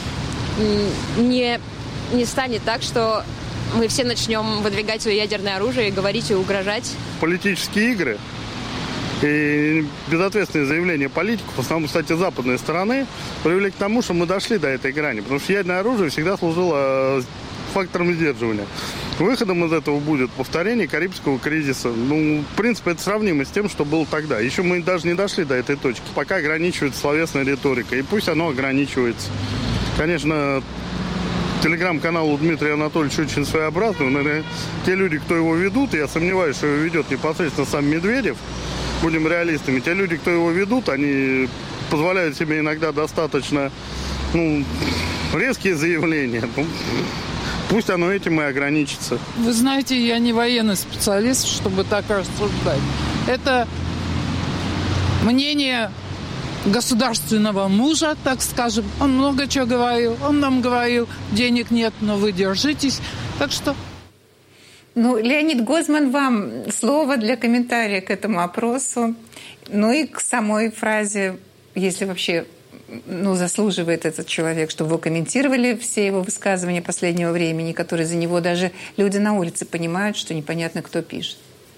не, не станет так, что мы все начнем выдвигать свое ядерное оружие и говорить и угрожать. Политические игры и безответственные заявления политиков, в основном, кстати, западной стороны, привели к тому, что мы дошли до этой грани. Потому что ядерное оружие всегда служило фактором сдерживания. Выходом из этого будет повторение Карибского кризиса. Ну, в принципе, это сравнимо с тем, что было тогда. Еще мы даже не дошли до этой точки. Пока ограничивается словесная риторика. И пусть оно ограничивается. Конечно, телеграм-канал у Дмитрия Анатольевича очень своеобразный. Наверное, те люди, кто его ведут, я сомневаюсь, что его ведет непосредственно сам Медведев, будем реалистами, те люди, кто его ведут, они позволяют себе иногда достаточно, ну, резкие заявления. Ну, пусть оно этим и ограничится. Вы знаете, я не военный специалист, чтобы так рассуждать. Это мнение государственного мужа, так скажем. Он много чего говорил. Он нам говорил, денег нет, но вы держитесь. Так что... Ну, Леонид Гозман, вам слово для комментария к этому опросу. Ну и к самой фразе, если вообще... ну, заслуживает этот человек, чтобы вы комментировали все его высказывания последнего времени, которые за него даже люди на улице понимают, что непонятно, кто пишет.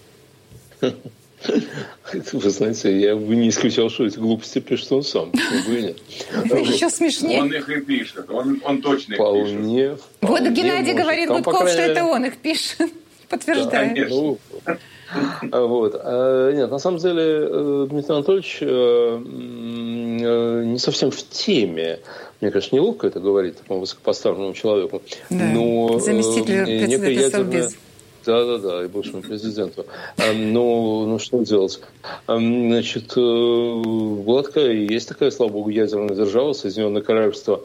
Вы знаете, я бы не исключал, что эти глупости пишет он сам. Почему бы и нет? Еще смешнее. Он их и пишет. Он, он точно их вполне, пишет. Вот Геннадий говорит, Гудков, что это он их пишет. Подтверждает. Да, ну, вот. Нет, на самом деле Дмитрий Анатольевич не совсем в теме. Мне, конечно, неловко это говорить такому высокопоставленному человеку. Да. Но заместителю председателя Совбеза. Да, да, да, и бывшему президенту. Ну, ну что делать? Значит, была такая, есть такая, слава богу, ядерная держава, Соединенное Королевство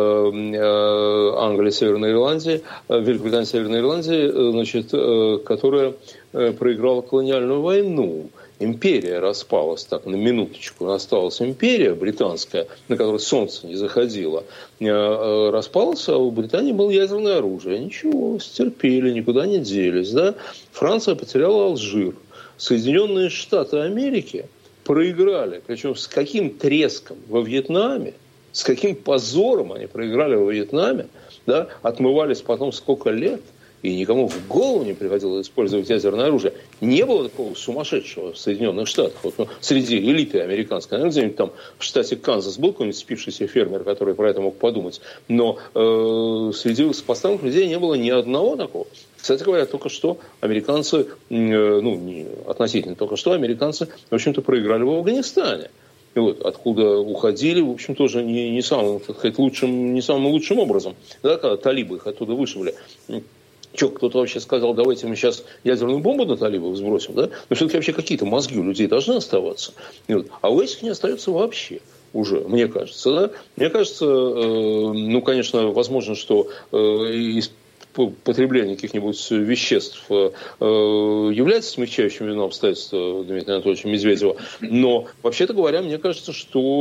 Англии, Северной Ирландии, Великобритании, Северной Ирландии, значит, которая проиграла колониальную войну. Империя распалась, так, на минуточку, осталась империя британская, на которой солнце не заходило, распалась, а у Британии было ядерное оружие. Ничего, стерпели, никуда не делись. Да? Франция потеряла Алжир. Соединенные Штаты Америки проиграли, причем с каким треском во Вьетнаме, с каким позором они проиграли во Вьетнаме, да? Отмывались потом сколько лет. И никому в голову не приходило использовать ядерное оружие. Не было такого сумасшедшего в Соединенных Штатах. Вот, ну, среди элиты американской. Наверное, где-нибудь там в штате Канзас был какой-нибудь спившийся фермер, который про это мог подумать. Но э, среди высокопоставленных людей не было ни одного такого. Кстати говоря, только что американцы, э, ну, не относительно только что, американцы, в общем-то, проиграли в Афганистане. И вот, откуда уходили, в общем, тоже не, не, самым, так сказать, лучшим, не самым лучшим образом. Да, когда талибы их оттуда вышибли. Что, кто-то вообще сказал, давайте мы сейчас ядерную бомбу на талибов сбросим, да? Но все-таки вообще какие-то мозги у людей должны оставаться. Вот. А у этих не остается вообще уже, мне кажется, да? Мне кажется, э, ну, конечно, возможно, что э, из потребление каких-нибудь веществ э, является смягчающим вином обстоятельства Дмитрия Анатольевича Медведева. Но, вообще-то говоря, мне кажется,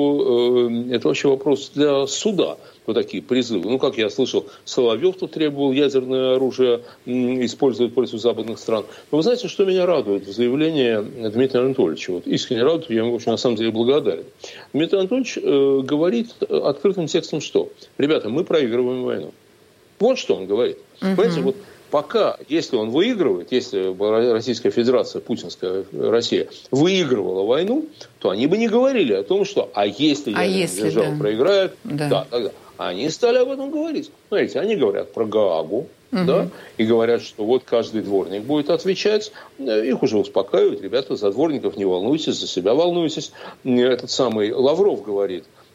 что э, это вообще вопрос для суда. Вот такие призывы. Ну, как я слышал, Соловьев тут требовал ядерное оружие м, использовать против западных стран. Но вы знаете, что меня радует в заявлении Дмитрия Анатольевича? Вот искренне радует, я ему, в общем, на самом деле благодарен. Дмитрий Анатольевич э, говорит открытым текстом, что, ребята, мы проигрываем войну. Вот что он говорит. Uh-huh. Понимаете, вот пока, если он выигрывает, если Российская Федерация, путинская Россия, выигрывала войну, то они бы не говорили о том, что, а если а ядерная если, держава да. проиграет, да. да, тогда. Они стали об этом говорить. Смотрите, они говорят про Гаагу, uh-huh. да, и говорят, что вот каждый дворник будет отвечать, их уже успокаивают, ребята, за дворников не волнуйтесь, за себя волнуйтесь. Этот самый Лавров говорит,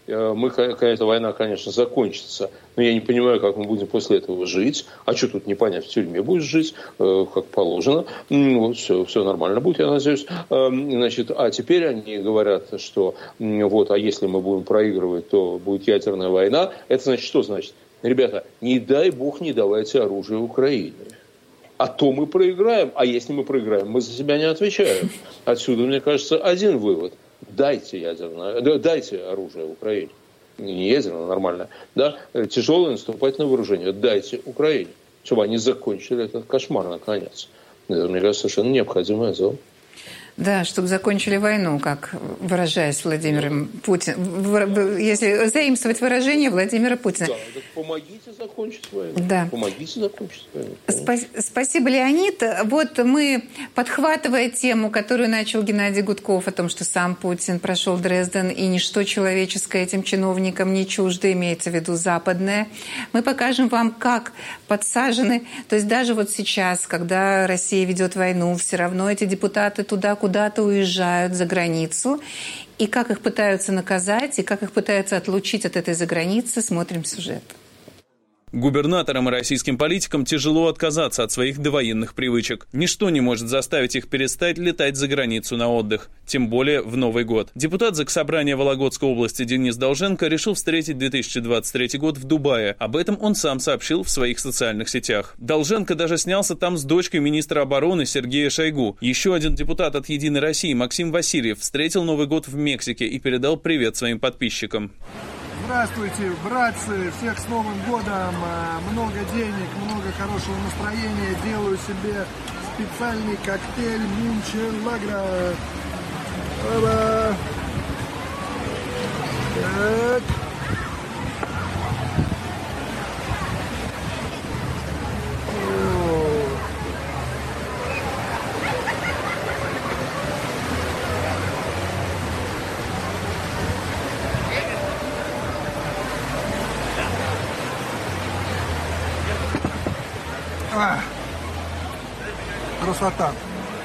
мы, эта война, конечно, закончится, но я не понимаю, как мы будем после этого жить. А что тут не понять, в тюрьме будешь жить, как положено. Вот, все, все нормально будет, я надеюсь. Значит, а теперь они говорят, что вот, а если мы будем проигрывать, то будет ядерная война. Это значит, что значит? Ребята, не дай бог не давайте оружие Украине. А то мы проиграем. А если мы проиграем, мы за себя не отвечаем. Отсюда, мне кажется, один вывод. Дайте ядерное, дайте оружие Украине. Не ядерное, нормальное. Да? Тяжелое наступательное вооружение. Дайте Украине. Чтобы они закончили этот кошмар наконец. Это, мне кажется, совершенно необходимое дело. Да, чтобы закончили войну, как выражаясь Владимиром Путиным. Если заимствовать выражение Владимира Путина. Да, так помогите закончить войну. Да. Помогите закончить войну. Спа- спасибо, Леонид. Вот мы, подхватывая тему, которую начал Геннадий Гудков, о том, что сам Путин прошел Дрезден, и ничто человеческое этим чиновникам не чуждо, имеется в виду западное, мы покажем вам, как подсажены. То есть даже вот сейчас, когда Россия ведет войну, все равно эти депутаты туда куда-то уезжают за границу. И как их пытаются наказать, и как их пытаются отлучить от этой заграницы, смотрим сюжет. Губернаторам и российским политикам тяжело отказаться от своих довоенных привычек. Ничто не может заставить их перестать летать за границу на отдых, тем более в Новый год. Депутат Заксобрания Вологодской области Денис Долженко решил встретить две тысячи двадцать третий год в Дубае. Об этом он сам сообщил в своих социальных сетях. Долженко даже снялся там с дочкой министра обороны Сергея Шойгу. Еще один депутат от «Единой России» Максим Васильев встретил Новый год в Мексике и передал привет своим подписчикам. Здравствуйте, братцы! Всех с Новым годом! Много денег, много хорошего настроения. Делаю себе специальный коктейль Мунчелагра. Оба! Так. А, красота.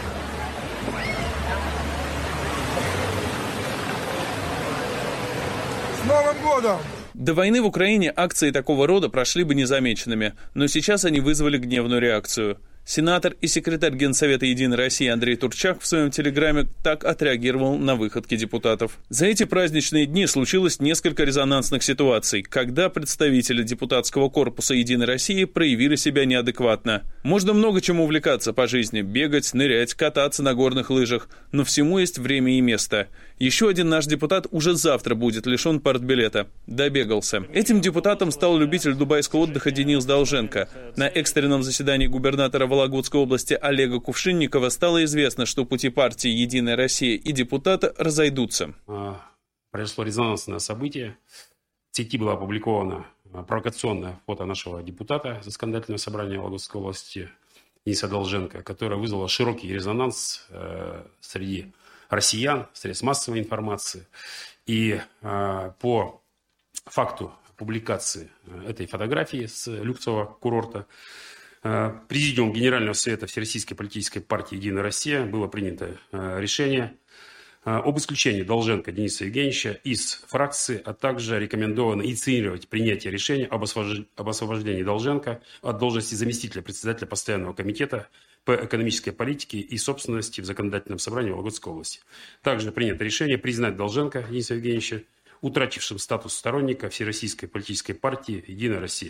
С Новым годом! До войны в Украине акции такого рода прошли бы незамеченными, но сейчас они вызвали гневную реакцию. Сенатор и секретарь Генсовета «Единой России» Андрей Турчак в своем телеграме так отреагировал на выходки депутатов. За эти праздничные дни случилось несколько резонансных ситуаций, когда представители депутатского корпуса «Единой России» проявили себя неадекватно. Можно много чему увлекаться по жизни – бегать, нырять, кататься на горных лыжах, но всему есть время и место. Еще один наш депутат уже завтра будет лишен партбилета. Добегался. Этим депутатом стал любитель дубайского отдыха Денис Долженко. На экстренном заседании губернатора Вологодской области Олега Кувшинникова стало известно, что пути партии «Единая Россия» и депутата разойдутся. Произошло резонансное событие. В сети было опубликовано провокационное фото нашего депутата законодательного собрания Вологодской области Дениса Долженко, которое вызвало широкий резонанс э, среди россиян, средств массовой информации. И э, по факту публикации этой фотографии с люксового курорта э, Президиумом Генерального совета Всероссийской политической партии «Единая Россия» было принято э, решение об исключении Долженко Дениса Евгеньевича из фракции, а также рекомендовано инициировать принятие решения об освобождении Долженко от должности заместителя председателя Постоянного комитета по экономической политике и собственности в Законодательном собрании Вологодской области. Также принято решение признать Долженко Дениса Евгеньевича утратившим статус сторонника Всероссийской политической партии «Единая Россия».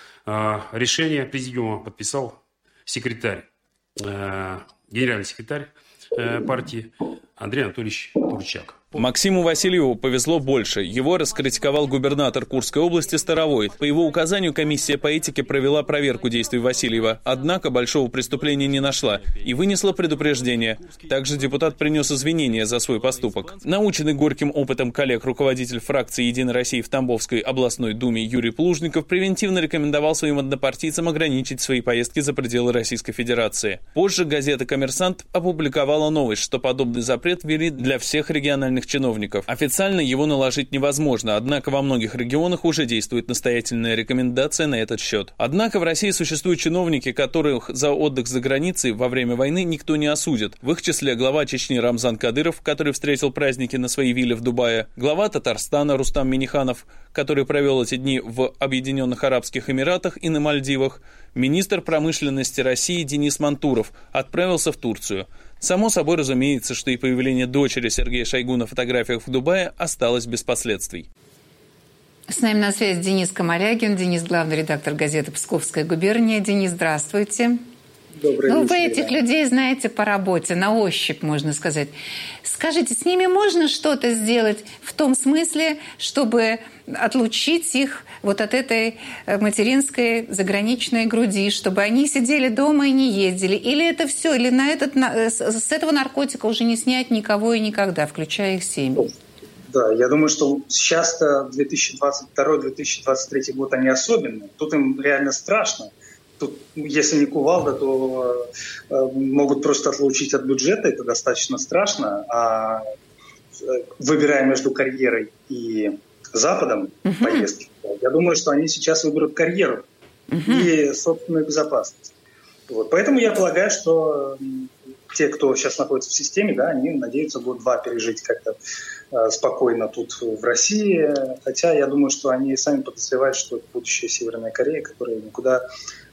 Решение Президиума подписал секретарь, генеральный секретарь партии Андрей Анатольевич Турчак. Максиму Васильеву повезло больше. Его раскритиковал губернатор Курской области Старовой. По его указанию комиссия по этике провела проверку действий Васильева. Однако большого преступления не нашла и вынесла предупреждение. Также депутат принес извинения за свой поступок. Наученный горьким опытом коллег руководитель фракции «Единой России» в Тамбовской областной думе Юрий Плужников превентивно рекомендовал своим однопартийцам ограничить свои поездки за пределы Российской Федерации. Позже газета «Коммерсант» опубликовала новость, что подобный запрет ввели для всех региональных федеральных чиновников. Официально его наложить невозможно, однако во многих регионах уже действует настоятельная рекомендация на этот счет. Однако в России существуют чиновники, которых за отдых за границей во время войны никто не осудит. В их числе глава Чечни Рамзан Кадыров, который встретил праздники на своей вилле в Дубае, глава Татарстана Рустам Минниханов, который провел эти дни в Объединенных Арабских Эмиратах и на Мальдивах, министр промышленности России Денис Мантуров отправился в Турцию. Само собой разумеется, что и появление дочери Сергея Шойгу на фотографиях в Дубае осталось без последствий. С нами на связи Денис Камарягин. Денис, главный редактор газеты «Псковская губерния». Денис, здравствуйте. Добрый ну, вечер. Вы этих людей знаете по работе, на ощупь, можно сказать. Скажите, с ними можно что-то сделать в том смысле, чтобы отлучить их вот от этой материнской заграничной груди, чтобы они сидели дома и не ездили? Или это все, или на этот, с этого наркотика уже не снять никого и никогда, включая их семьи? Да, я думаю, что сейчас-то две тысячи двадцать второй - две тысячи двадцать третий год, они особенные. Тут им реально страшно. Тут, если не кувалда, то э, могут просто отлучить от бюджета, это достаточно страшно. А выбирая между карьерой и Западом uh-huh. поездки, я думаю, что они сейчас выберут карьеру uh-huh. и собственную безопасность. Вот. Поэтому я полагаю, что те, кто сейчас находится в системе, да, они надеются год-два пережить как-то э, спокойно тут в России. Хотя я думаю, что они сами подозревают, что это будущая Северная Корея, которая никуда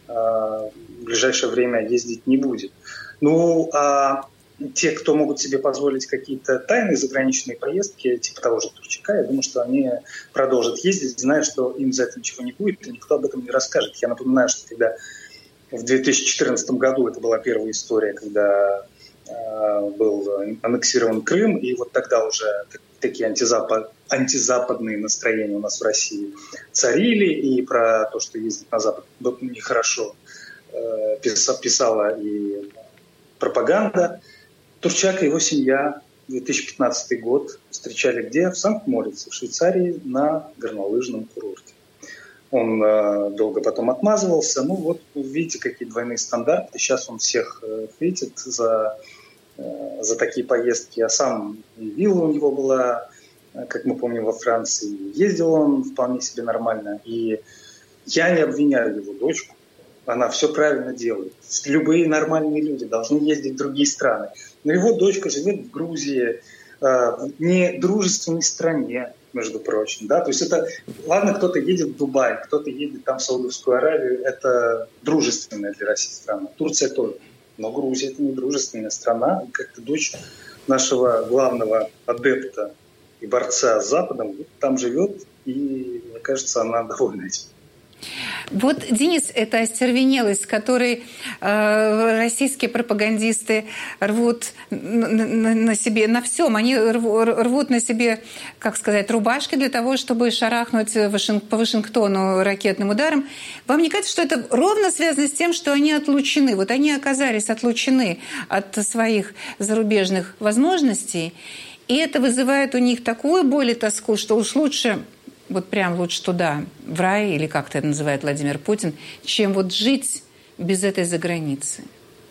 в ближайшее время ездить не будет. Ну, а те, кто могут себе позволить какие-то тайные заграничные поездки, типа того же Турчака, я думаю, что они продолжат ездить, зная, что им за это ничего не будет, и никто об этом не расскажет. Я напоминаю, что когда в две тысячи четырнадцатом году, это была первая история, когда э, был аннексирован Крым, и вот тогда уже такие антизапад, антизападные настроения у нас в России царили, и про то, что ездить на Запад нехорошо, э, писала и пропаганда. Турчак и его семья две тысячи пятнадцатый год встречали где? В Санкт-Морице, в Швейцарии, на горнолыжном курорте. Он э, долго потом отмазывался. Ну вот, видите, какие двойные стандарты. Сейчас он всех э, хейтит за... за такие поездки. А сам и вилла у него была, как мы помним, во Франции. Ездил он вполне себе нормально. И я не обвиняю его дочку. Она все правильно делает. Любые нормальные люди должны ездить в другие страны. Но его дочка живет в Грузии, в недружественной стране, между прочим. Да? То есть это, ладно, кто-то едет в Дубай, кто-то едет там в Саудовскую Аравию. Это дружественная для России страна. Турция тоже. Но Грузия – это не дружественная страна. Как-то дочь нашего главного адепта и борца с Западом там живет, и, мне кажется, она довольна этим. Вот, Денис, это остервенелость, с которой э, российские пропагандисты рвут на, на, на себе, на всем. Они рву, рвут на себе, как сказать, рубашки для того, чтобы шарахнуть Вашинг, по Вашингтону ракетным ударом. Вам не кажется, что это ровно связано с тем, что они отлучены? Вот они оказались отлучены от своих зарубежных возможностей, и это вызывает у них такую боль и тоску, что уж лучше... вот прям лучше туда, в рай, или как это называет Владимир Путин, чем вот жить без этой заграницы?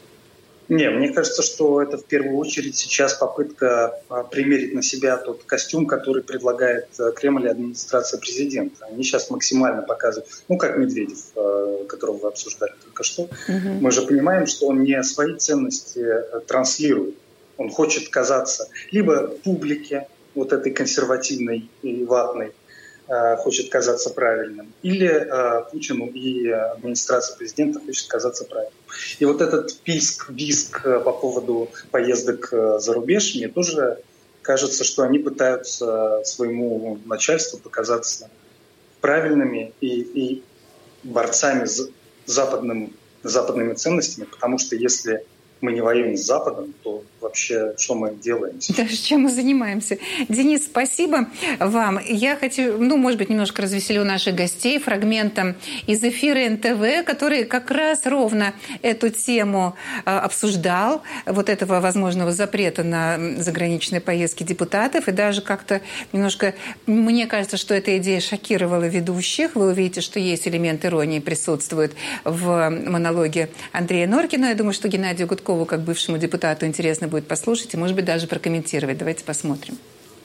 Не, мне кажется, что это в первую очередь сейчас попытка примерить на себя тот костюм, который предлагает Кремль и администрация президента. Они сейчас максимально показывают, ну, как Медведев, которого вы обсуждали только что. Угу. Мы же понимаем, что он не свои ценности транслирует. Он хочет казаться либо публике, вот этой консервативной и ватной, хочет казаться правильным, или э, Путину и администрация президента хочет казаться правильным. И вот этот писк, виск по поводу поездок за рубеж, мне тоже кажется, что они пытаются своему начальству показаться правильными и, и борцами с западным, западными ценностями, потому что если мы не воюем с Западом, то вообще что мы делаем? Да, чем мы занимаемся? Денис, спасибо вам. Я хочу, ну, может быть, немножко развеселю наших гостей фрагментом из эфира эн тэ вэ, который как раз ровно эту тему э, обсуждал, вот этого возможного запрета на заграничные поездки депутатов, и даже как-то немножко, мне кажется, что эта идея шокировала ведущих. Вы увидите, что есть элемент иронии присутствует в монологе Андрея Норкина. Я думаю, что Геннадию Гудкову, как бывшему депутату, интересно будет послушать и, может быть, даже прокомментировать. Давайте посмотрим.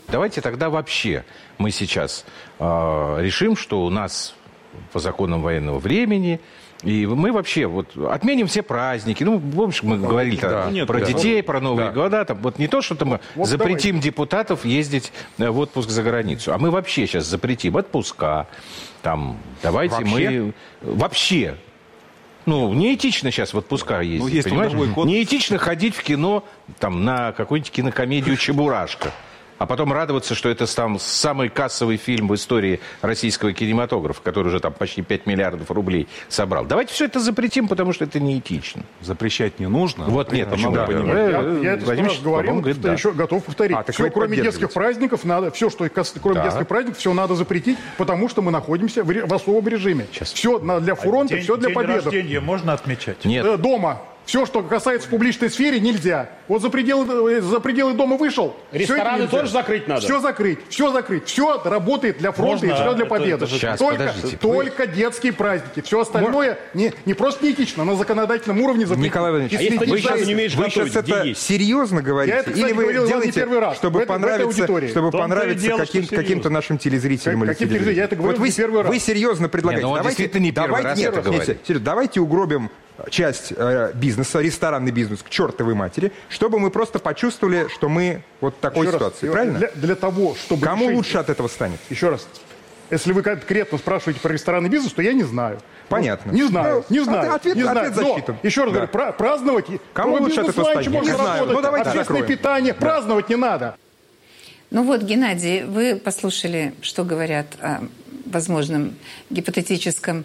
Давайте тогда вообще мы сейчас э, решим, что у нас по законам военного времени... И мы вообще вот отменим все праздники. Ну, помнишь, мы говорили да, нет, про да, детей, про Новые да. года. Там, вот не то, что мы вот запретим давай. депутатов ездить в отпуск за границу, а мы вообще сейчас запретим отпуска. Там, давайте вообще? мы... Вообще. Ну, неэтично сейчас в отпуска ездить, ну, понимаешь? Неэтично ходить в кино там, на какую-нибудь кинокомедию «Чебурашка». А потом радоваться, что это там самый кассовый фильм в истории российского кинематографа, который уже там почти пять миллиардов рублей собрал. Давайте все это запретим, потому что это неэтично. Запрещать не нужно. Вот нет, почему? Да, я, я, я это раз говорил, говорит, да. еще готов повторить. А, все, кроме детских праздников, надо, все, что кроме да. детских праздников, все надо запретить, потому что мы находимся в, в особом режиме. Сейчас. Все для фронта, день, все для победы. День рождения можно отмечать? Нет. Дома. Все, что касается публичной сферы, нельзя. Вот за пределы, за пределы дома вышел. Рестораны тоже закрыть надо. Все закрыть, все закрыть. Все работает для фронта Можно, и все для победы. Это, это Сейчас, только, только вы... детские праздники. Все остальное не, не просто неэтично, на законодательном уровне запретить. Николай Иванович, а если вы, сейчас, не умеешь вы сейчас это есть? серьезно говорите? Я это, кстати, Или вы говорил делаете, не первый раз, чтобы в понравиться, этой чтобы понравиться дело, каким, каким-то нашим телезрителям? Как, каким телезрителям? Я это говорил вот вы, не первый раз. Вы серьезно предлагаете? Не, ну давайте, не первый давайте, раз нет, это говорит. Нет, серьезно, давайте угробим часть э, бизнеса, ресторанный бизнес к чертовой матери, чтобы мы просто почувствовали, что мы вот в такой Еще ситуации. Раз, правильно? Для, для того, чтобы... Кому решить... лучше от этого станет? Еще раз. Если вы конкретно спрашиваете про ресторанный бизнес, то я не знаю. Понятно. Не знаю, ну, не знаю. Ответ, не знаю. ответ засчитан. Но, еще раз да. говорю, праздновать... Кому лучше от этого станет? Можно не знаю. Ну, давайте общественное закроем. питание. Да. Праздновать не надо. Ну вот, Геннадий, вы послушали, что говорят о возможном гипотетическом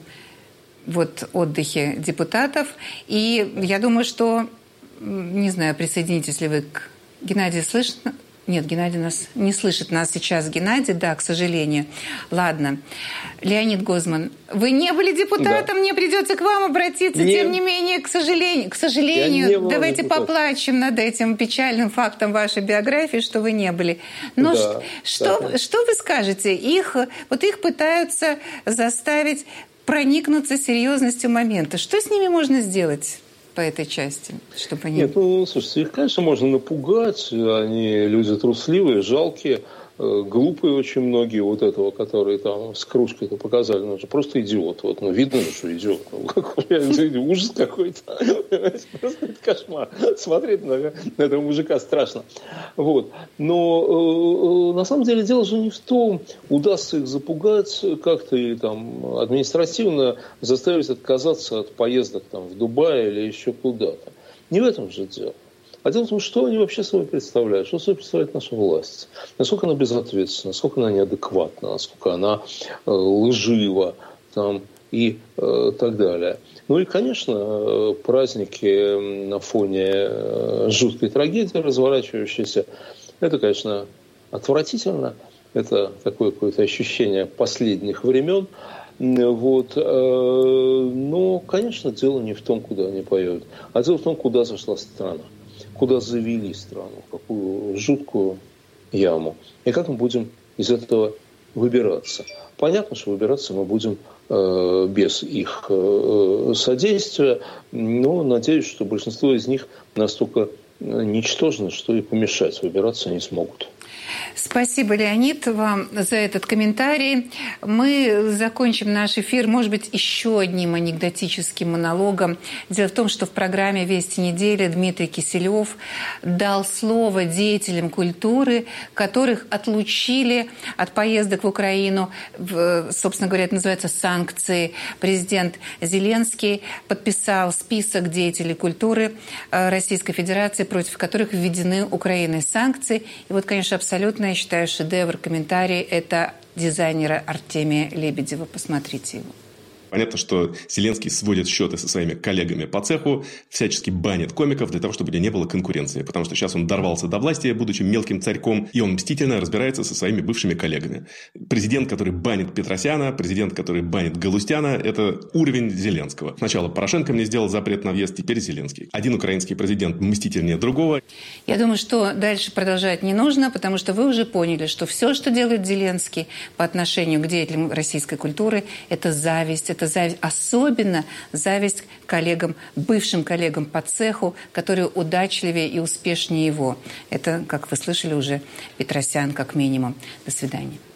вот отдыхе депутатов. И я думаю, что, не знаю, присоединитесь ли вы к Геннадию, слышно? Нет, Геннадий нас не слышит нас сейчас. Геннадий, да, к сожалению. Ладно. Леонид Гозман, вы не были депутатом, да. Мне придется к вам обратиться. Не... Тем не менее, к сожалению, к сожалению, давайте депутат. поплачем над этим печальным фактом вашей биографии, что вы не были. Но да, что, да. что вы скажете? Их, вот их пытаются заставить проникнуться серьезностью момента. Что с ними можно сделать по этой части, чтобы они... Нет, ну, слушайте, их, конечно, можно напугать. Они люди трусливые, жалкие, глупые очень многие. Вот этого, которые там с кружкой-то показали, ну, это просто идиот. Вот, ну, видно, что идиот. Ужас какой-то. Просто кошмар. Смотреть на этого мужика страшно. Вот. Но на самом деле дело же не в том, удастся их запугать как-то или там административно заставить отказаться от поездок там в Дубай или еще куда-то. Не в этом же дело. А дело в том, что они вообще собой представляют, что собой представляет наша власть, насколько она безответственна, насколько она неадекватна, насколько она э, лжива там, и э, так далее. Ну и, конечно, э, праздники на фоне э, жуткой трагедии, разворачивающейся, это, конечно, отвратительно, это такое какое-то ощущение последних времен. Вот. Но, конечно, дело не в том, куда они поедут, а дело в том, куда зашла страна. Куда завели страну, в какую жуткую яму. И как мы будем из этого выбираться. Понятно, что выбираться мы будем э, без их э, содействия, но надеюсь, что большинство из них настолько ничтожны, что и помешать выбираться не смогут. Спасибо, Леонид, вам за этот комментарий. Мы закончим наш эфир, может быть, еще одним анекдотическим монологом. Дело в том, что в программе «Вести недели» Дмитрий Киселев дал слово деятелям культуры, которых отлучили от поездок в Украину. Собственно говоря, это называется санкции. Президент Зеленский подписал список деятелей культуры Российской Федерации, против которых введены Украиной санкции. И вот, конечно, абсолютно, я считаю, шедевр комментарий – это дизайнера Артемия Лебедева. Посмотрите его. Понятно, что Зеленский сводит счеты со своими коллегами по цеху, всячески банит комиков для того, чтобы не было конкуренции. Потому что сейчас он дорвался до власти, будучи мелким царьком, и он мстительно разбирается со своими бывшими коллегами. Президент, который банит Петросяна, президент, который банит Галустяна – это уровень Зеленского. Сначала Порошенко мне сделал запрет на въезд, теперь Зеленский. Один украинский президент мстительнее другого. Я думаю, что дальше продолжать не нужно, потому что вы уже поняли, что все, что делает Зеленский по отношению к деятелям российской культуры – это зависть, это это зависть, особенно зависть коллегам, бывшим коллегам по цеху, которые удачливее и успешнее его. Это, как вы слышали уже, Петросян как минимум. До свидания.